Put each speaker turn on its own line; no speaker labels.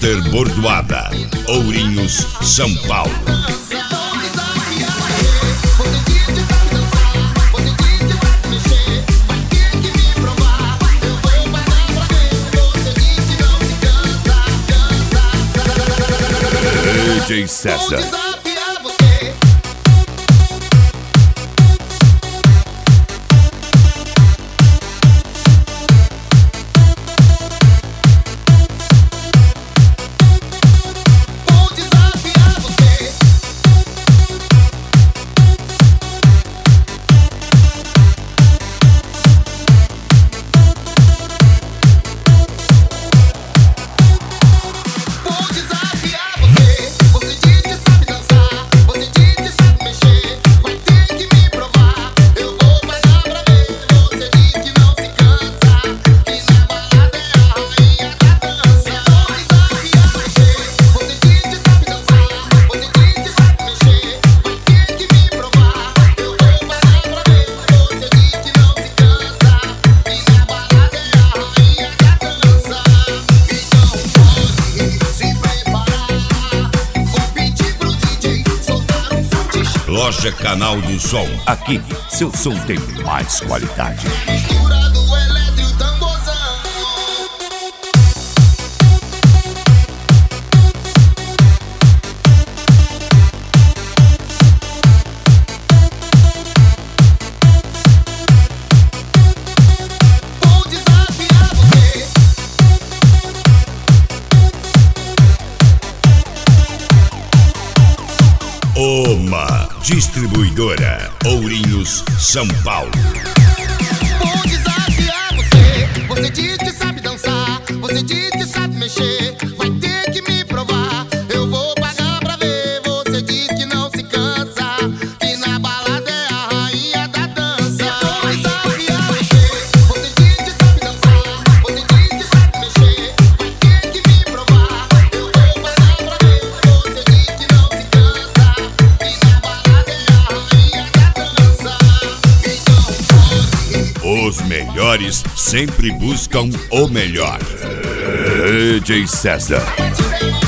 Master Bordoada, Ourinhos, São Paulo. DJ César. Loja Canal do Som. Aqui, seu som tem mais qualidade. Oma, distribuidora, Ourinhos, São Paulo.
Vou desafiar você. Você diz que sabe dançar, você diz que sabe mexer. Vai ter que me provar, eu vou pagar pra ver. Você diz que não se cansa, que na balada é a rainha da dança. Vou desafiar você. Você diz que sabe dançar, você diz que sabe mexer. Vai ter que me provar, eu vou pagar pra ver. Você diz que não se cansa, que na balada é a rainha da dança. Então
Os melhores sempre buscam o melhor. DJ César.